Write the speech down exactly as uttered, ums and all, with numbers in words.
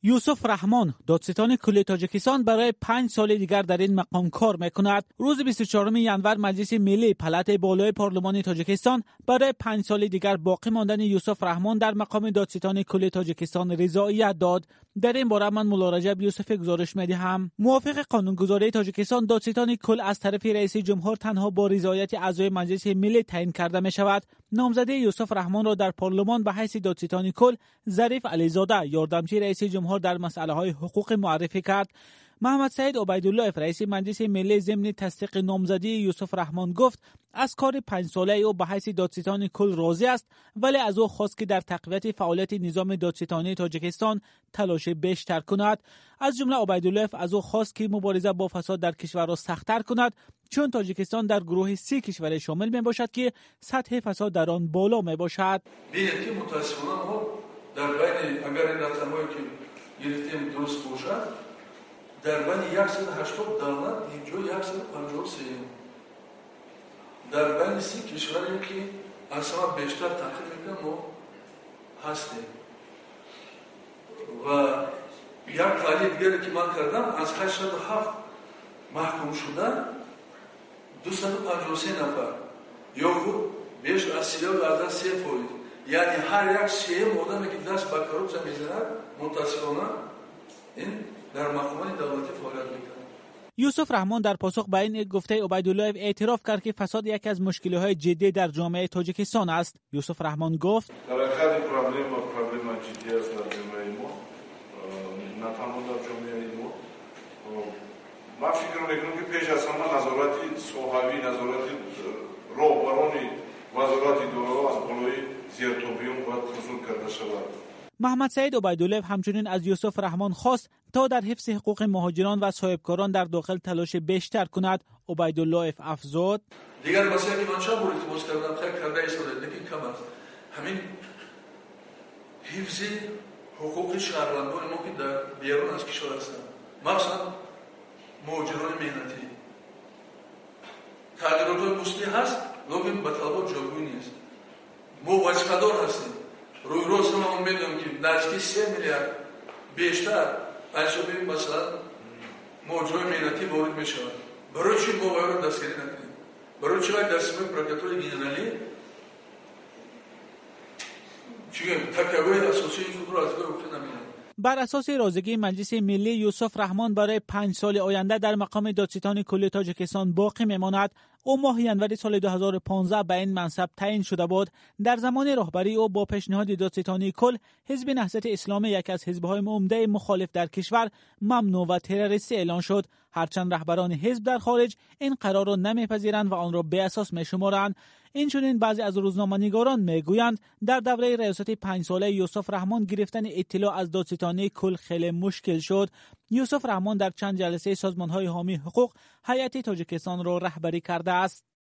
یوسف رحمان، دادستان کل تاجیکستان، برای پنج سال دیگر در این مقام کار میکند. روز بیست و چهارم ژانویه مجلس ملی پلات بالای پارلمان تاجیکستان برای پنج سال دیگر باقی ماندن یوسف رحمان در مقام دادستان کل تاجیکستان رضایت داد. در این باره من مولا رجب یوسف گزارش میدهم. موافق قانونگذاری تاجیکستان، دادستان کل از طرف رئیس جمهور تنها با رضایت اعضای مجلس ملی تعیین کرده می شود. نامزدی یوسف رحمان را در پارلمان به حیث دادستان کل ظریف علیزاده، یاردمچی رئیس جمهور در مسئله های حقوق، معرفی کرد. محمد سعید عبیدالله، رئیس مجلس ملی، ضمن تصدیق نامزدی یوسف رحمان گفت از کار پنج ساله او به حیث دادستان کل راضی است، ولی از او خواست که در تقویت فعالیت نظام دادستانی تاجیکستان تلاش بیشتر کند. از جمله عبیدالله از او خواست که مبارزه با فساد در کشور را سخت‌تر کند، چون تاجیکستان در گروه سی کشور شامل می باشد که سطح فساد در آن بالا می باشد. ببینید که متأسفانه ما در بین اگر این رقم‌هایی که گرفتیم درست باشد، در بین صد و هشتاد دولت اینجا صد و پنجاه و سه در بین سی کشوری که اصلا بیشتر تحقیق میکنم ما هستیم. و یک تحلیل دیگری که من کردم، از هشتاد و هفت محکوم شدن دویست و پنجاه و سه نفر یا خود بیش از سی و از سه فوید، یعنی هر یک سیم آدمی که دست به کروپسیا میزند متاسفانه این در محکمه دولتی فعالیت میکنه. یوسف رحمان در پاسخ به این گفته عبیدالله اعتراف کرد که فساد یکی از مشکل‌های جدی در جامعه تاجیکستان است. یوسف رحمان گفت در حقیقت پروبلم و پروبلم جدی است در جامعه ما، نه تنها در جامعه ما. من فکر میکنم که پیش از همه نظارت صحابی، نظارت راهبران وزارت دارا از بالای زیرتوبیون باید حضور کرده شود. محمد سعید عبیدالله همچنین از یوسف رحمان خواست تا در حفظ حقوق مهاجران و صاحبکاران در داخل تلاش بیشتر کند. عبیدالله افزود دیگر مسائلی که من چند بار التماس کردم خیلی کرده ایستاده، لیکن کم است. همین حفظ حقوق شهروندان ما که در بیرون از کشور هستند، مثلا مهاجران مهنتی، تغییرات مثبت هست، لیکن به طلبات جایگزین نیست. ما وظیفه‌دار هستیم. روی روز ما میدونیم که نزدیک سه میلیارد بیشتر از ببین مثلا موضوع مهنتی وارد میشه. برای چی ما باید دستگیری نکنیم؟ برای چی باید دستگیری پروکاتور جنرالی چیه تکیه‌های اساسی خود را از بر افتاده نمی‌دونم. بر اساس رازگی مجلس ملی، یوسف رحمان برای پنج سال آینده در مقام دادستان کل تاجیکستان باقی میماند. او ماه ژانویه سال دو هزار و پانزده به این منصب تعیین شده بود. در زمان رهبری او با پیشنهاد دادستانی کل، حزب نهضت اسلامی، یکی از حزب‌های عمده مخالف در کشور، ممنوع و تروریستی اعلان شد. هرچند رهبران حزب در خارج این قرار را نمیپذیرند و آن را بی اساس میشمارند. اینچنین بعضی از روزنامه‌نگاران میگویند در دوره ریاست پنج ساله یوسف رحمان گرفتن اطلاع از دادستانی کل خیلی مشکل شد. یوسف رحمان در چند جلسه سازمان‌های حامی حقوق هیئت تاجیکستان را رهبری کرده است.